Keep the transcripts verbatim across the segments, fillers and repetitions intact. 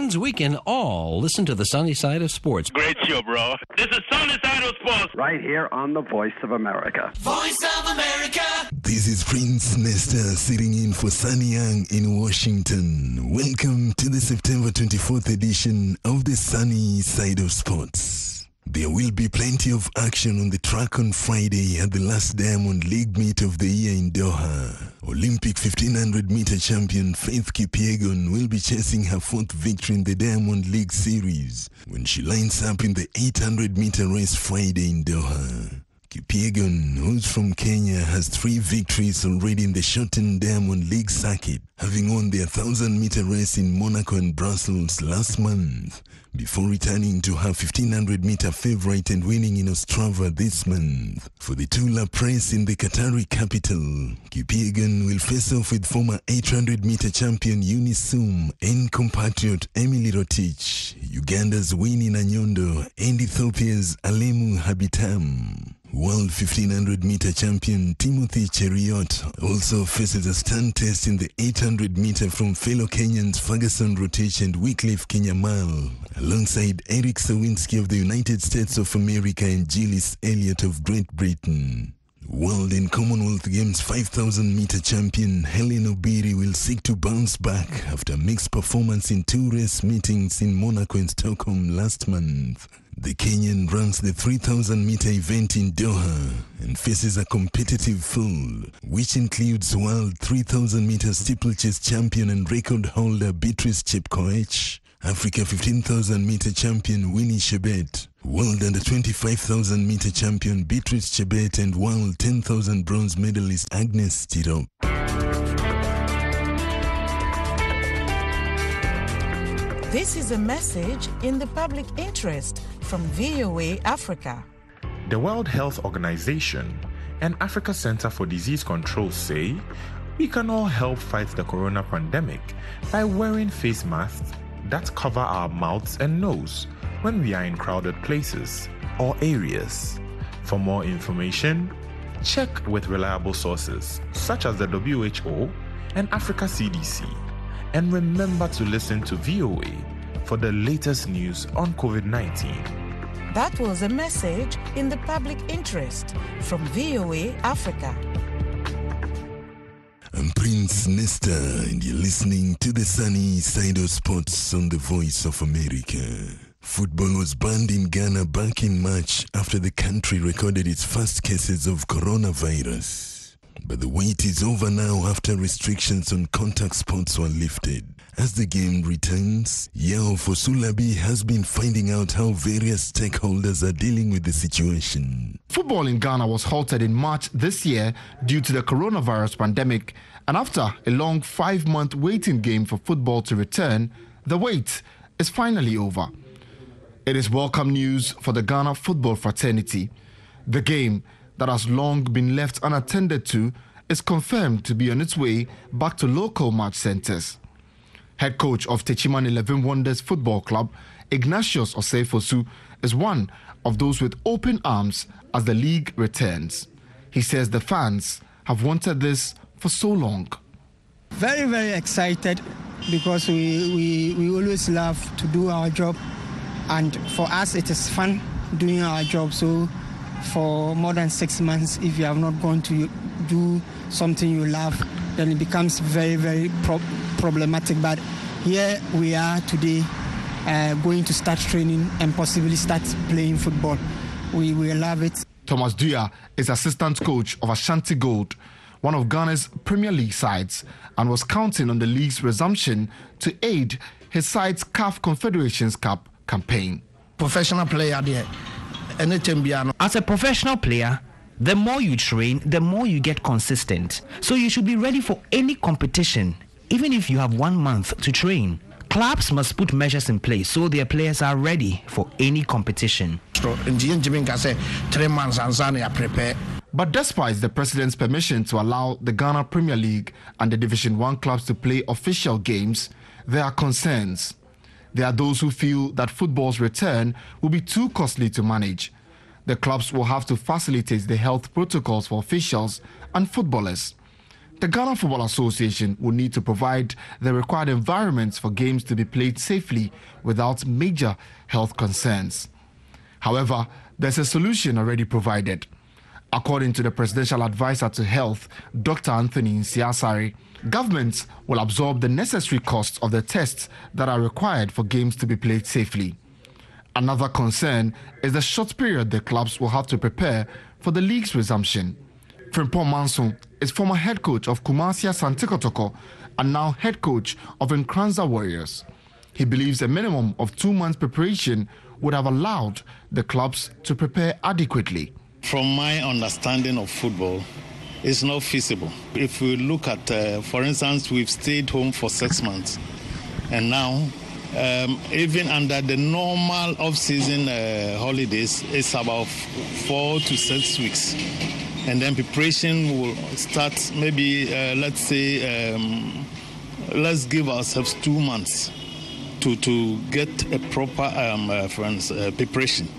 means we can all listen to the sunny side of sports. Great show, bro. This is Sunny Side of Sports. Right here on the Voice of America. Voice of America. This is Prince Nesta sitting in for Sunny Young in Washington. Welcome to the September twenty-fourth edition of the Sunny Side of Sports. There will be plenty of action on the track on Friday at the last Diamond League meet of the year in Doha. Olympic fifteen hundred meter champion Faith Kipyegon will be chasing her fourth victory in the Diamond League series when she lines up in the eight hundred meter race Friday in Doha. Kipyegon, who's from Kenya, has three victories already in the shortened Diamond League circuit, having won the one thousand meter race in Monaco and Brussels last month, before returning to her fifteen hundred meter favorite and winning in Ostrava this month. For the two-lap race in the Qatari capital, Kipyegon will face off with former eight hundred meter champion Eunice Soom and compatriot Emily Rotich, Uganda's Winnie Nanyondo, and Ethiopia's Alemu Habitam. World fifteen hundred meter champion Timothy Cheruiyot also faces a stunt test in the eight hundred meter from fellow Kenyans Ferguson Rotich and Wycliffe Kinyamal, alongside Eric Sawinski of the United States of America and Gillis Elliott of Great Britain. World and Commonwealth Games five thousand meter champion Helen Obiri will seek to bounce back after a mixed performance in two race meetings in Monaco and Stockholm last month. The Kenyan runs the three thousand meter event in Doha and faces a competitive foe, which includes world three thousand meter steeplechase champion and record holder Beatrice Chepkoech, Africa fifteen thousand meter champion Winnie Chebet, world under twenty-five thousand meter champion Beatrice Chebet, and world ten thousand bronze medalist Agnes Tirop. This is a message in the public interest from V O A Africa. The World Health Organization and Africa Center for Disease Control say we can all help fight the corona pandemic by wearing face masks that cover our mouths and nose when we are in crowded places or areas. For more information, check with reliable sources such as the W H O and Africa C D C. And remember to listen to V O A for the latest news on covid nineteen. That was a message in the public interest from V O A Africa. I'm Prince Nesta, and you're listening to the Sunny Side of Sports on the Voice of America. Football was banned in Ghana back in March after the country recorded its first cases of coronavirus. But the wait is over now after restrictions on contact sports were lifted. As the game returns, Yao Fosulabi has been finding out how various stakeholders are dealing with the situation. Football in Ghana was halted in March this year due to the coronavirus pandemic, and after a long five-month waiting game for football to return, the wait is finally over. It is welcome news for the Ghana football fraternity. The game that has long been left unattended to is confirmed to be on its way back to local match centres. Head coach of Techiman eleven Wonders Football Club, Ignatius Oseifosu, is one of those with open arms as the league returns. He says the fans have wanted this for so long. Very, very excited because we, we, we always love to do our job, and for us it is fun doing our job. So for more than six months, if you have not gone to do something you love, then it becomes very, very pro- problematic. But here we are today, uh, going to start training and possibly start playing football. We will love it. Thomas Duya is assistant coach of Ashanti Gold, one of Ghana's Premier League sides, and was counting on the league's resumption to aid his side's C A F Confederations Cup campaign. Professional player there. As a professional player, the more you train, the more you get consistent. So you should be ready for any competition, even if you have one month to train. Clubs must put measures in place so their players are ready for any competition. But despite the president's permission to allow the Ghana Premier League and the Division one clubs to play official games, there are concerns. There are those who feel that football's return will be too costly to manage. The clubs will have to facilitate the health protocols for officials and footballers. The Ghana Football Association will need to provide the required environments for games to be played safely without major health concerns. However, there's a solution already provided. According to the Presidential Advisor to Health, Doctor Anthony Nsiasare, governments will absorb the necessary costs of the tests that are required for games to be played safely. Another concern is the short period the clubs will have to prepare for the league's resumption. Frimpong Manson is former head coach of Kumasi Asante Kotoko and now head coach of Nkranza Warriors. He believes a minimum of two months preparation would have allowed the clubs to prepare adequately. From my understanding of football, it's not feasible. If we look at, uh, for instance, we've stayed home for six months, and now, um, even under the normal off-season uh, holidays, it's about four to six weeks. And then preparation will start maybe, uh, let's say, um, let's give ourselves two months to, to get a proper um, uh, friends, uh, preparation.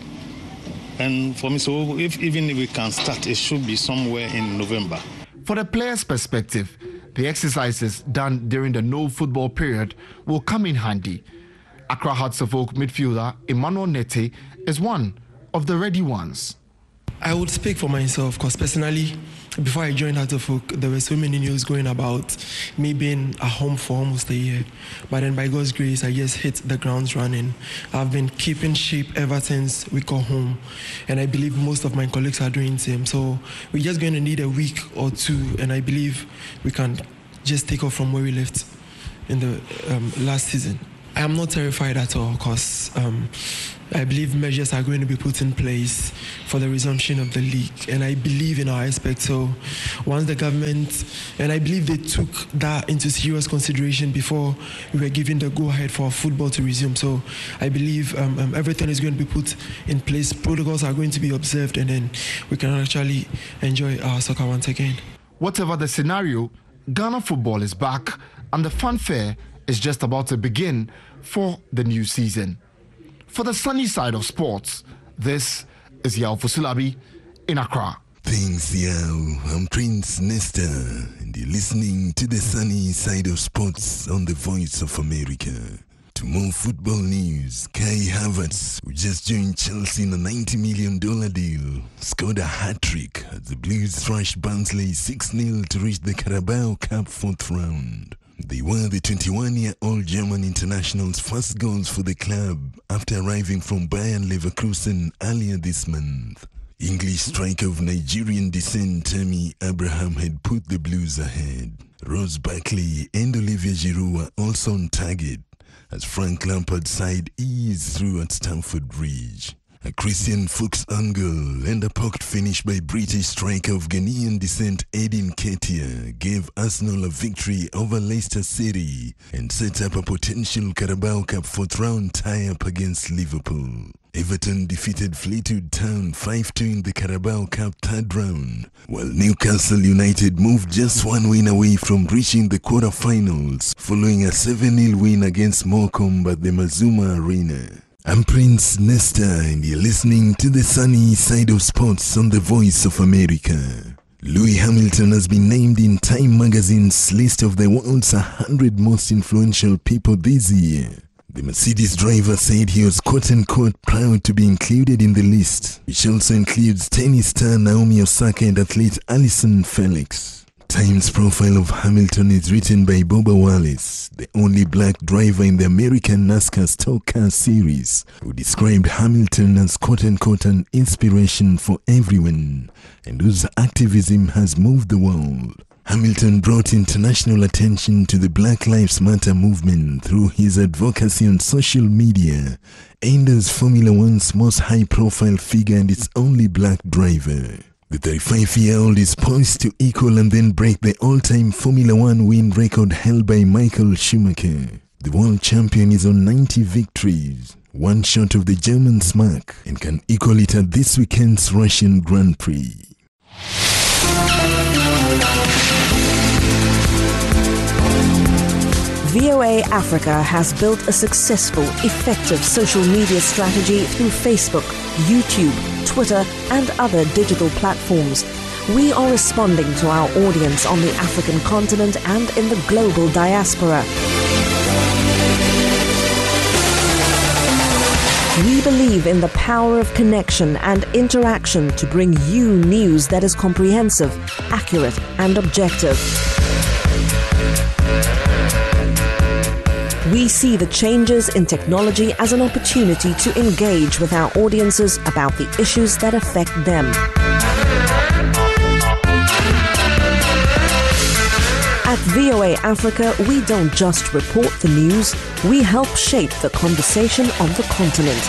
And for me, so if even if we can start, it should be somewhere in November. For the players' perspective, the exercises done during the no football period will come in handy. Accra Hearts of Oak midfielder Emmanuel Nete is one of the ready ones. I would speak for myself because personally, before I joined Hearts of Oak, there were so many news going about me being at home for almost a year. But then by God's grace, I just hit the grounds running. I've been keeping shape ever since we got home. And I believe most of my colleagues are doing the same. So we're just going to need a week or two. And I believe we can just take off from where we left in the um, last season. I am not terrified at all because um, I believe measures are going to be put in place for the resumption of the league, and I believe in our aspect. So once the government, and I believe they took that into serious consideration before we were given the go-ahead for football to resume. So I believe um, um, everything is going to be put in place, protocols are going to be observed, and then we can actually enjoy our soccer once again. Whatever the scenario, Ghana football is back, and the fanfare is just about to begin for the new season. For the sunny side of sports, this is Yao Fusulabi in Accra. Thanks, Yao. I'm Prince Nesta, and you're listening to the sunny side of sports on the Voice of America. To more football news, Kai Havertz, who just joined Chelsea in a ninety million dollars deal, scored a hat-trick as the Blues thrashed Barnsley six nil to reach the Carabao Cup fourth round. They were the twenty-one-year-old German international's first goals for the club after arriving from Bayern Leverkusen earlier this month. English striker of Nigerian descent Tammy Abraham had put the Blues ahead. Ross Barkley and Olivier Giroud were also on target as Frank Lampard's side eased through at Stamford Bridge. A Christian Fuchs angle and a pocket finish by British striker of Ghanaian descent Edin Ketia gave Arsenal a victory over Leicester City and set up a potential Carabao Cup fourth round tie-up against Liverpool. Everton defeated Fleetwood Town five two in the Carabao Cup third round, while Newcastle United moved just one win away from reaching the quarter-finals following a seven nil win against Morecambe at the Mazuma Arena. I'm Prince Nesta, and you're listening to the sunny side of sports on the Voice of America. Lewis Hamilton has been named in Time magazine's list of the world's one hundred most influential people this year. The Mercedes driver said he was quote-unquote proud to be included in the list, which also includes tennis star Naomi Osaka and athlete Allyson Felix. Time's profile of Hamilton is written by Bubba Wallace, the only black driver in the American NASCAR Stock Car Series, who described Hamilton as quote-unquote an inspiration for everyone, and whose activism has moved the world. Hamilton brought international attention to the Black Lives Matter movement through his advocacy on social media, and as Formula One's most high-profile figure and its only black driver. The thirty-five-year-old is poised to equal and then break the all-time Formula One win record held by Michael Schumacher. The world champion is on ninety victories, one short of the German's mark, and can equal it at this weekend's Russian Grand Prix. V O A Africa has built a successful, effective social media strategy through Facebook, YouTube, Twitter, and other digital platforms. We are responding to our audience on the African continent and in the global diaspora. We believe in the power of connection and interaction to bring you news that is comprehensive, accurate, and objective. We see the changes in technology as an opportunity to engage with our audiences about the issues that affect them. At V O A Africa, we don't just report the news, we help shape the conversation on the continent.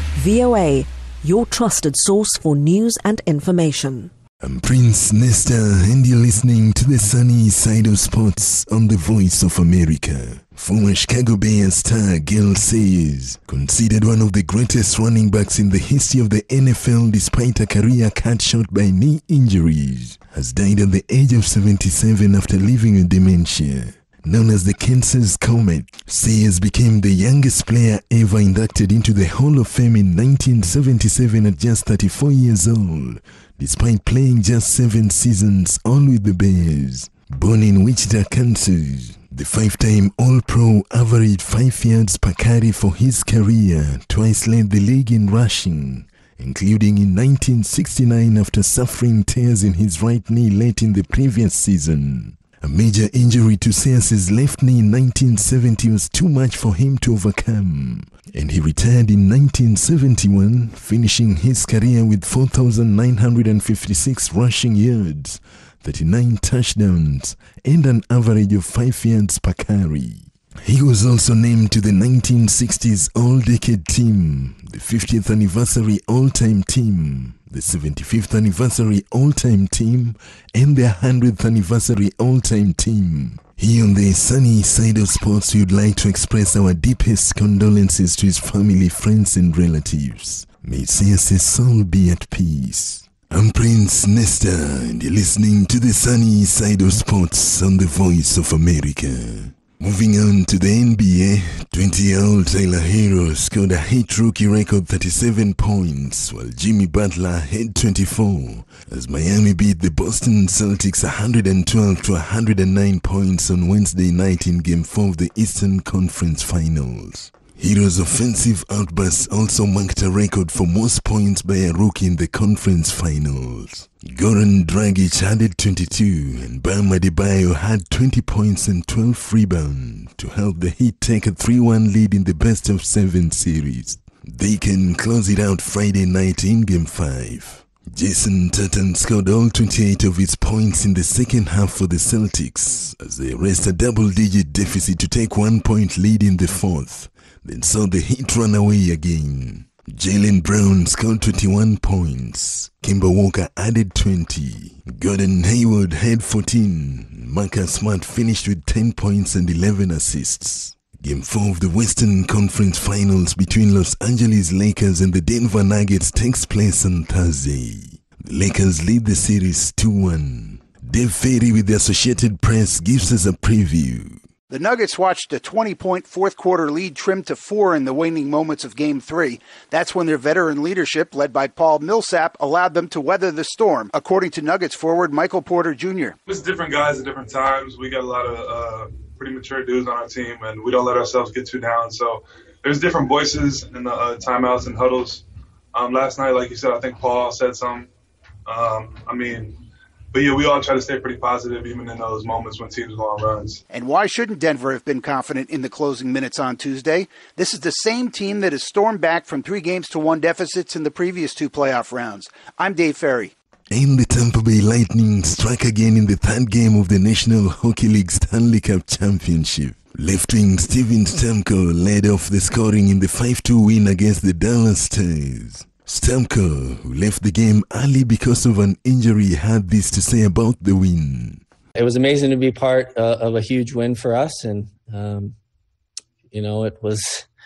V O A, your trusted source for news and information. I'm Prince Nesta, and you're listening to the sunny side of sports on the Voice of America. Former Chicago Bears star Gale Sayers, considered one of the greatest running backs in the history of the N F L despite a career cut short by knee injuries, has died at the age of seventy-seven after living with dementia. Known as the Kansas Comet, Sayers became the youngest player ever inducted into the Hall of Fame in nineteen seventy-seven at just thirty-four years old, despite playing just seven seasons all with the Bears. Born in Wichita, Kansas, the five-time All-Pro averaged five yards per carry for his career, twice led the league in rushing, including in nineteen sixty-nine after suffering tears in his right knee late in the previous season. A major injury to Sayers' left knee in nineteen seventy was too much for him to overcome, and he retired in nineteen seventy-one, finishing his career with four thousand nine hundred fifty-six rushing yards, thirty-nine touchdowns, and an average of five yards per carry. He was also named to the nineteen sixties All-Decade Team, the fiftieth Anniversary All-Time Team, the seventy-fifth Anniversary All-Time Team, and the one hundredth Anniversary All-Time Team. Here on the sunny side of sports, we would like to express our deepest condolences to his family, friends, and relatives. May Sayers' soul be at peace. I'm Prince Nesta, and you're listening to the sunny side of sports on the Voice of America. Moving on to the N B A, twenty-year-old Tyler Hero scored a hit rookie record thirty-seven points, while Jimmy Butler had twenty-four, as Miami beat the Boston Celtics one hundred twelve to one hundred nine points on Wednesday night in Game four of the Eastern Conference Finals. Hero's offensive outbursts also marked a record for most points by a rookie in the conference finals. Goran Dragic added twenty-two, and Bam Adebayo had twenty points and twelve rebounds to help the Heat take a three one lead in the best of seven series. They can close it out Friday night in Game five. Jason Tatum scored all twenty-eight of his points in the second half for the Celtics, as they raced a double-digit deficit to take one-point lead in the fourth, then saw the Heat run away again. Jaylen Brown scored twenty-one points. Kemba Walker added twenty. Gordon Hayward had fourteen. Marcus Smart finished with ten points and eleven assists. Game four of the Western Conference Finals between Los Angeles Lakers and the Denver Nuggets takes place on Thursday. The Lakers lead the series two one. Dave Ferry with the Associated Press gives us a preview. The Nuggets watched a twenty-point fourth-quarter lead trim to four in the waning moments of Game three. That's when their veteran leadership, led by Paul Millsap, allowed them to weather the storm, according to Nuggets forward Michael Porter Junior It's different guys at different times. We got a lot of uh, pretty mature dudes on our team, and we don't let ourselves get too down. So there's different voices in the uh, timeouts and huddles. Um, last night, like you said, I think Paul said something. Um, I mean... But yeah, we all try to stay pretty positive even in those moments when teams go on runs. And why shouldn't Denver have been confident in the closing minutes on Tuesday? This is the same team that has stormed back from three games to one deficits in the previous two playoff rounds. I'm Dave Ferry. And the Tampa Bay Lightning struck again in the third game of the National Hockey League Stanley Cup Championship. Left wing Steven Stamkos led off the scoring in the five two win against the Dallas Stars. Stamkos, who left the game early because of an injury, had this to say about the win. It was amazing to be part uh, of a huge win for us, and um, you know, it was.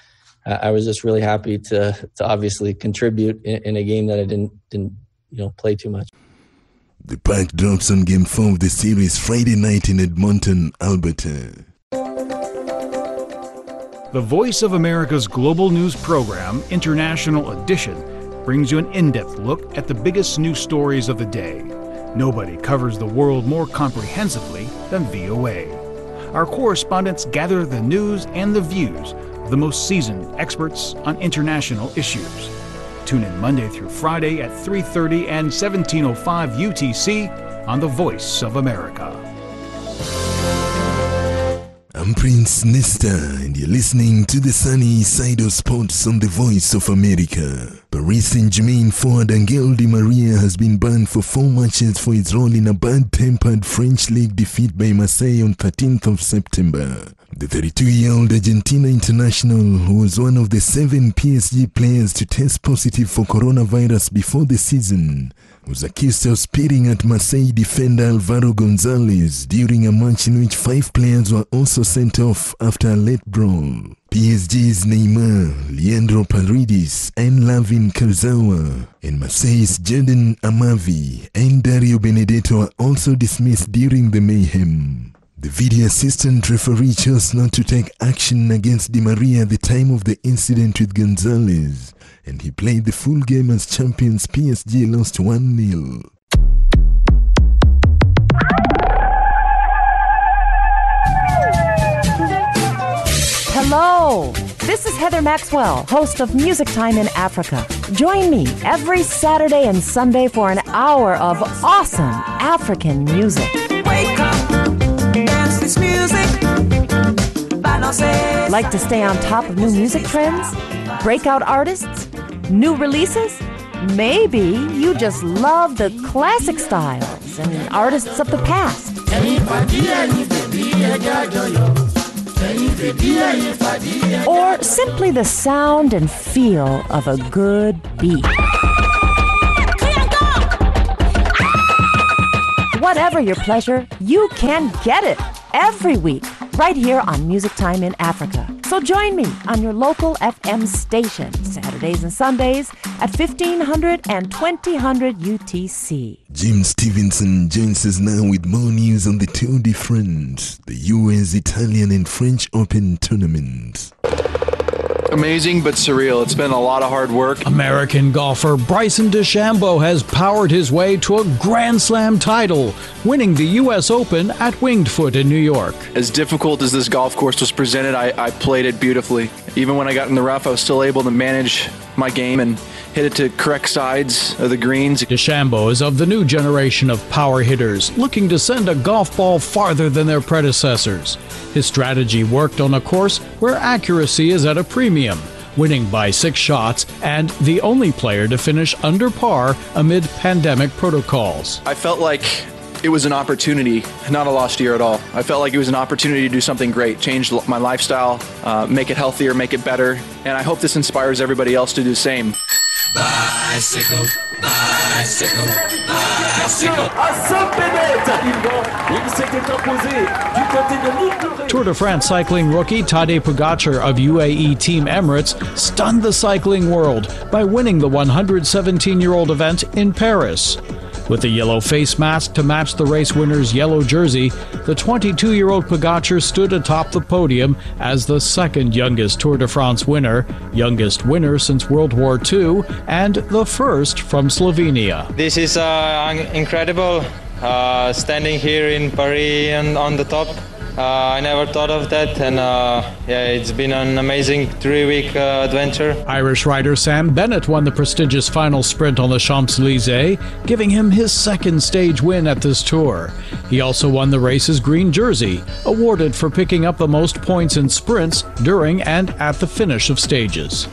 I was just really happy to to obviously contribute in, in a game that I didn't didn't you know play too much. The puck drops on Game Four of the series Friday night in Edmonton, Alberta. The Voice of America's global news program, International Edition, brings you an in-depth look at the biggest news stories of the day. Nobody covers the world more comprehensively than V O A. Our correspondents gather the news and the views of the most seasoned experts on international issues. Tune in Monday through Friday at three thirty and seventeen oh five U T C on The Voice of America. I'm Prince Nesta, and you're listening to the sunny side of sports on The Voice of America. Paris Saint-Germain forward Angel Di Maria has been banned for four matches for his role in a bad-tempered French league defeat by Marseille on thirteenth of September. The thirty-two-year-old Argentina international, who was one of the seven P S G players to test positive for coronavirus before the season, was accused of spitting at Marseille defender Alvaro Gonzalez during a match in which five players were also sent off after a late brawl. P S G's Neymar, Leandro Paredes and Lavin Kurzawa, and Marseille's Jordan Amavi and Dario Benedetto are also dismissed during the mayhem. The video assistant referee chose not to take action against Di Maria at the time of the incident with Gonzalez, and he played the full game as champions. P S G lost one nil. Hello, this is Heather Maxwell, host of Music Time in Africa. Join me every Saturday and Sunday for an hour of awesome African music. Wake up, dance this music. Like to stay on top of new music trends? Breakout artists? New releases? Maybe you just love the classic styles and artists of the past. Or simply the sound and feel of a good beat. Whatever your pleasure, you can get it every week right here on Music Time in Africa. So join me on your local F M station Saturdays and Sundays at fifteen hundred and twenty hundred U T C. Jim Stevenson joins us now with more news on the Tour de France, the U S, Italian and French Open tournaments. Amazing but surreal. It's been a lot of hard work. American golfer Bryson DeChambeau has powered his way to a Grand Slam title, winning the U S Open at Winged Foot in New York. As difficult as this golf course was presented, I, I played it beautifully. Even when I got in the rough, I was still able to manage my game and hit it to correct sides of the greens. DeChambeau is of the new generation of power hitters, looking to send a golf ball farther than their predecessors. His strategy worked on a course where accuracy is at a premium, winning by six shots and the only player to finish under par amid pandemic protocols. I felt like it was an opportunity, not a lost year at all. I felt like it was an opportunity to do something great, change my lifestyle, uh, make it healthier, make it better, and I hope this inspires everybody else to do the same. Bicycle, bicycle, bicycle. Tour de France cycling rookie Tadej Pogacar of U A E Team Emirates stunned the cycling world by winning the one hundred seventeen-year-old event in Paris. With a yellow face mask to match the race winner's yellow jersey, the twenty-two-year-old Pogacar stood atop the podium as the second youngest Tour de France winner, youngest winner since World War Two, and the first from Slovenia. This is uh, incredible, uh, standing here in Paris and on the top. Uh, I never thought of that, and uh, yeah, it's been an amazing three-week uh, adventure. Irish rider Sam Bennett won the prestigious final sprint on the Champs-Élysées, giving him his second stage win at this tour. He also won the race's green jersey, awarded for picking up the most points in sprints during and at the finish of stages.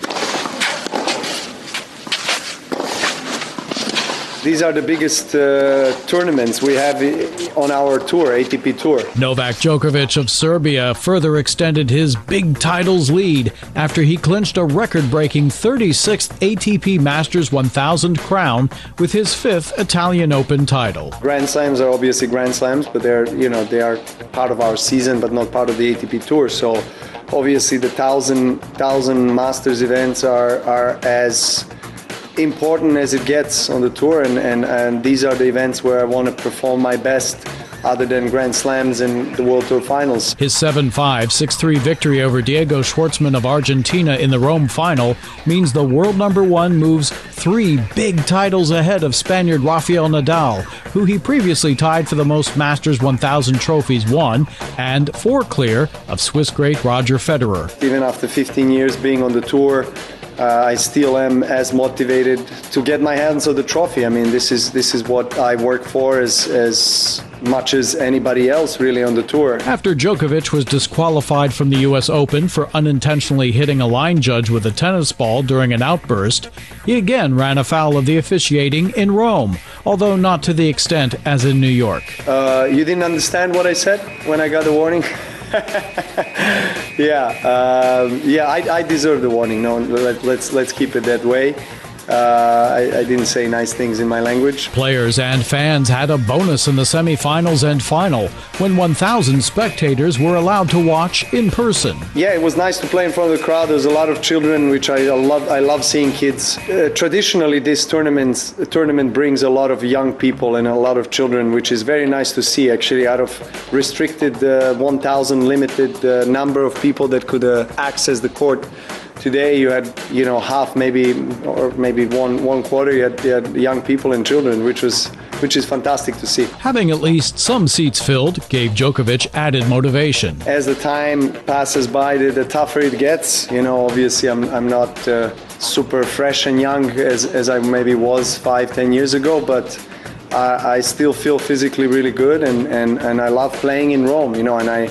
These are the biggest uh, tournaments we have on our tour, A T P Tour. Novak Djokovic of Serbia further extended his big titles lead after he clinched a record-breaking thirty-sixth A T P Masters one thousand crown with his fifth Italian Open title. Grand Slams are obviously Grand Slams, but they're, you know, they are part of our season, but not part of the A T P Tour. So obviously the thousand thousand Masters events are are as important as it gets on the tour, and, and, and these are the events where I want to perform my best other than Grand Slams and the World Tour Finals. His seven five, six three victory over Diego Schwartzman of Argentina in the Rome final means the world number one moves three big titles ahead of Spaniard Rafael Nadal, who he previously tied for the most Masters one thousand trophies won, and four clear of Swiss great Roger Federer. Even after fifteen years being on the tour, Uh, I still am as motivated to get my hands on the trophy. I mean, this is this is what I work for as as much as anybody else really on the tour. After Djokovic was disqualified from the U S Open for unintentionally hitting a line judge with a tennis ball during an outburst, he again ran afoul of the officiating in Rome, although not to the extent as in New York. Uh, you didn't understand what I said when I got the warning? yeah, um, yeah, I, I deserve the warning. No, let, let's let's keep it that way. Uh, I, I didn't say nice things in my language. Players and fans had a bonus in the semifinals and final when one thousand spectators were allowed to watch in person. Yeah, it was nice to play in front of the crowd. There's a lot of children, which I love. I love seeing kids. Uh, traditionally, this tournament tournament brings a lot of young people and a lot of children, which is very nice to see. Actually, out of restricted uh, one thousand limited uh, number of people that could uh, access the court. Today you had, you know, half maybe, or maybe one one quarter. You had, you had young people and children, which was which is fantastic to see. Having at least some seats filled gave Djokovic added motivation. As the time passes by, the, the tougher it gets. You know, obviously I'm I'm not uh, super fresh and young as as I maybe was five, ten years ago, but I, I still feel physically really good, and, and, and I love playing in Rome. You know, and I.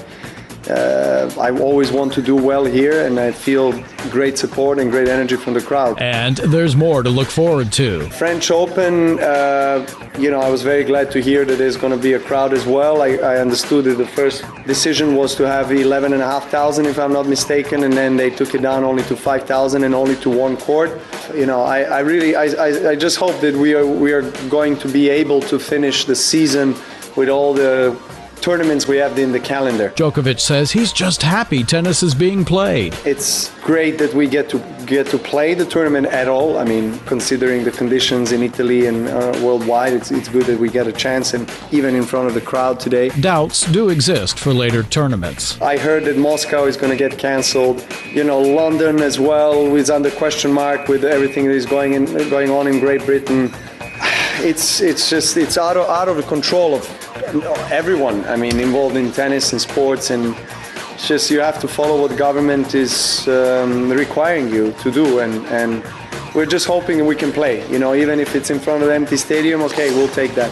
Uh, I always want to do well here, and I feel great support and great energy from the crowd. And there's more to look forward to. French Open, uh, you know, I was very glad to hear that there's going to be a crowd as well. I, I understood that the first decision was to have eleven and a half thousand, if I'm not mistaken, and then they took it down only to five thousand and only to one court. You know, I, I really, I, I, I just hope that we are we are going to be able to finish the season with all the tournaments we have in the calendar. Djokovic says he's just happy tennis is being played. It's great that we get to get to play the tournament at all. I mean, considering the conditions in Italy and uh, worldwide, it's it's good that we get a chance, and even in front of the crowd today. Doubts do exist for later tournaments. I heard that Moscow is going to get cancelled. You know, London as well is under question mark with everything that is going in going on in Great Britain. It's it's just it's out of out of the control of everyone. I mean, involved in tennis and sports, and it's just you have to follow what the government is um, requiring you to do, and and we're just hoping we can play. You know, even if it's in front of an empty stadium, okay, we'll take that.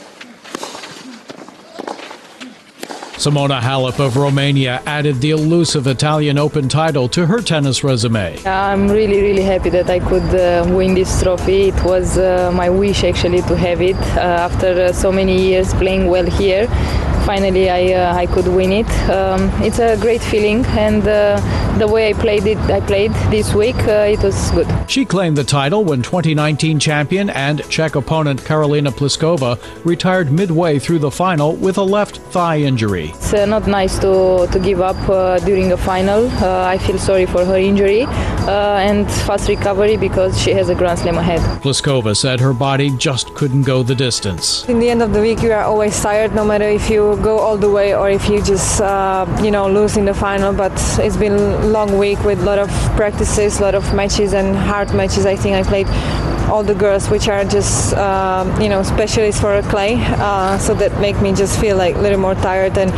Simona Halep of Romania added the elusive Italian Open title to her tennis resume. I'm really, really happy that I could uh, win this trophy. It was uh, my wish actually to have it uh, after uh, so many years playing well here. Finally, I uh, I could win it. Um, it's a great feeling, and uh, the way I played it, I played this week, uh, it was good. She claimed the title when twenty nineteen champion and Czech opponent Karolina Pliskova retired midway through the final with a left thigh injury. It's uh, not nice to to give up uh, during a final. Uh, I feel sorry for her injury uh, and fast recovery because she has a Grand Slam ahead. Pliskova said her body just couldn't go the distance. In the end of the week, you are always tired, no matter if you go all the way or if you just uh, you know lose in the final. But it's been a long week with a lot of practices, a lot of matches and hard matches. I think I played all the girls which are just uh, you know specialists for clay, uh, so that make me just feel like a little more tired. And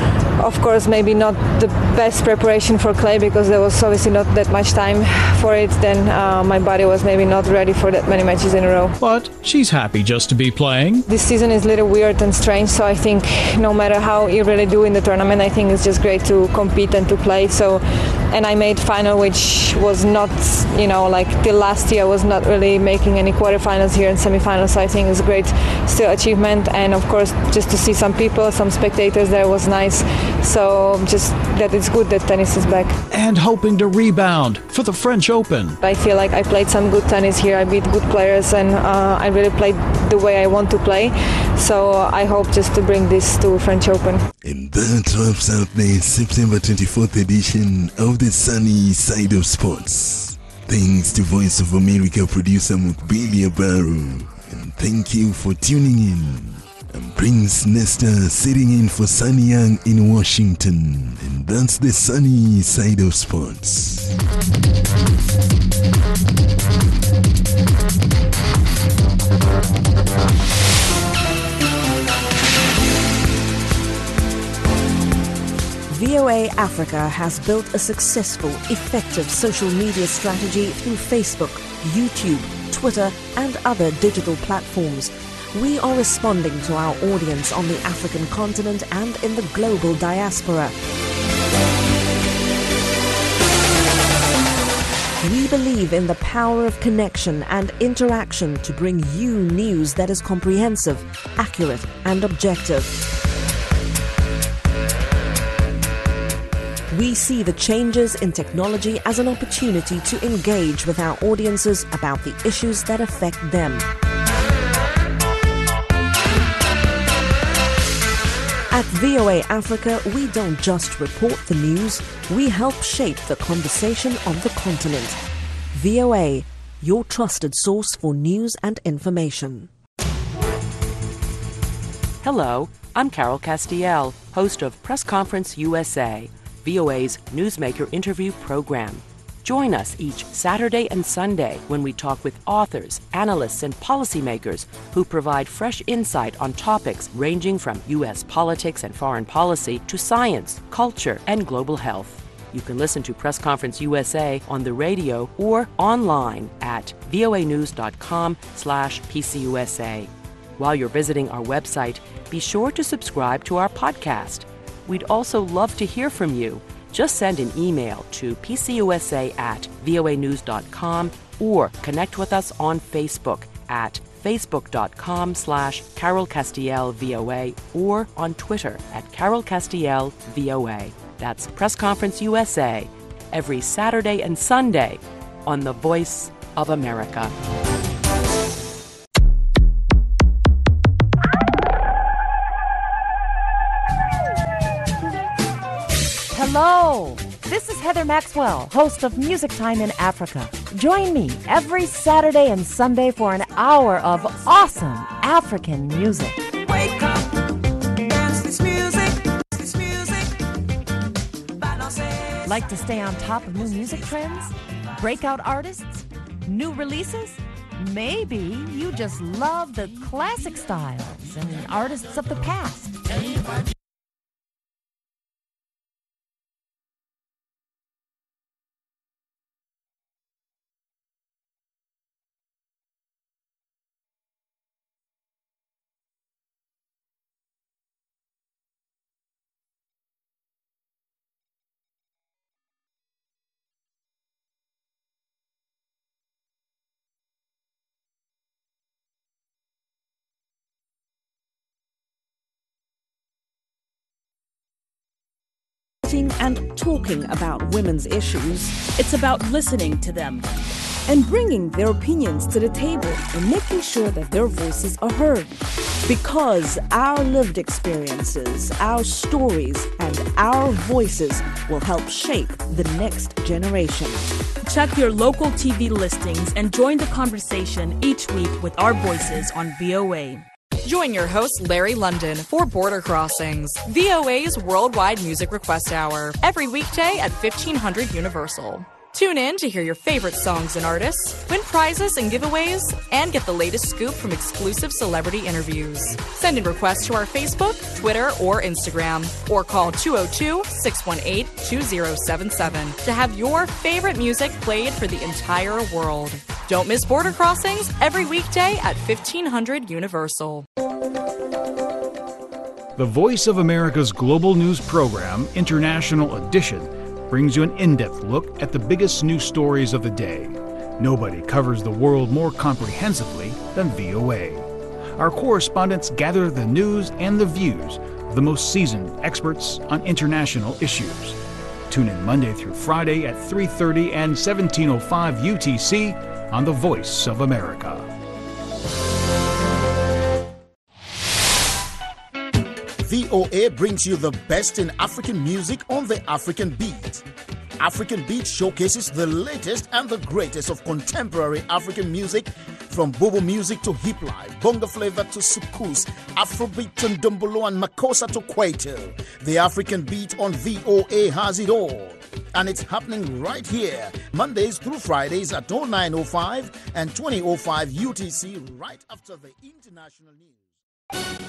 of course, maybe not the best preparation for clay because there was obviously not that much time for it. Then uh, my body was maybe not ready for that many matches in a row. But she's happy just to be playing. This season is a little weird and strange, so I think no matter how you really do in the tournament, I think it's just great to compete and to play. So, and I made final, which was not, you know, like till last year I was not really making any quarterfinals here and semifinals. So I think it's a great still achievement. And of course, just to see some people, some spectators there was nice. So just that it's good that tennis is back. And hoping to rebound for the French Open. I feel like I played some good tennis here. I beat good players, and uh, I really played the way I want to play. So I hope just to bring this to French Open. And that wraps up the September twenty-fourth edition of the Sunny Side of Sports. Thanks to Voice of America producer Mukbili Abaru. And thank you for tuning in. I'm Prince Nesta sitting in for Sunny Young in Washington. And that's the sunny side of sports. V O A Africa has built a successful, effective social media strategy through Facebook, YouTube, Twitter, and other digital platforms. We are responding to our audience on the African continent and in the global diaspora. We believe in the power of connection and interaction to bring you news that is comprehensive, accurate, and objective. We see the changes in technology as an opportunity to engage with our audiences about the issues that affect them. At V O A Africa, we don't just report the news, we help shape the conversation on the continent. V O A, your trusted source for news and information. Hello, I'm Carol Castiel, host of Press Conference U S A, V O A's Newsmaker interview program. Join us each Saturday and Sunday when we talk with authors, analysts, and policymakers who provide fresh insight on topics ranging from U S politics and foreign policy to science, culture, and global health. You can listen to Press Conference U S A on the radio or online at voanews.com slash PCUSA. While you're visiting our website, be sure to subscribe to our podcast. We'd also love to hear from you. Just send an email to pcusa at voanews dot com or connect with us on Facebook at facebook.com slash Carol Castiel VOA or on Twitter at Carol Castiel VOA. That's Press Conference U S A every Saturday and Sunday on The Voice of America. Hello, this is Heather Maxwell, host of Music Time in Africa. Join me every Saturday and Sunday for an hour of awesome African music. Wake up, dance this music, this music. Like to stay on top of new music trends? Breakout artists? New releases? Maybe you just love the classic styles and artists of the past. And talking about women's issues. It's about listening to them and bringing their opinions to the table and making sure that their voices are heard. Because our lived experiences, our stories, and our voices will help shape the next generation. Check your local T V listings and join the conversation each week with our voices on V O A. Join your host, Larry London, for Border Crossings, V O A's worldwide music request hour, every weekday at fifteen hundred Universal. Tune in to hear your favorite songs and artists, win prizes and giveaways, and get the latest scoop from exclusive celebrity interviews. Send in requests to our Facebook, Twitter, or Instagram, or call two oh two, six one eight, two oh seven seven to have your favorite music played for the entire world. Don't miss Border Crossings every weekday at fifteen hundred Universal. The Voice of America's global news program, International Edition, brings you an in-depth look at the biggest news stories of the day. Nobody covers the world more comprehensively than V O A. Our correspondents gather the news and the views of the most seasoned experts on international issues. Tune in Monday through Friday at three thirty and seventeen oh five U T C on The Voice of America. V O A brings you the best in African music on the African Beat. African Beat showcases the latest and the greatest of contemporary African music From Bobo music to hip life, bongo flavor to sukus, Afrobeat and Dumbolo and Makossa to Kwaito, the African beat on V O A has it all. And it's happening right here, Mondays through Fridays at oh nine oh five and twenty oh five U T C, right after the international news.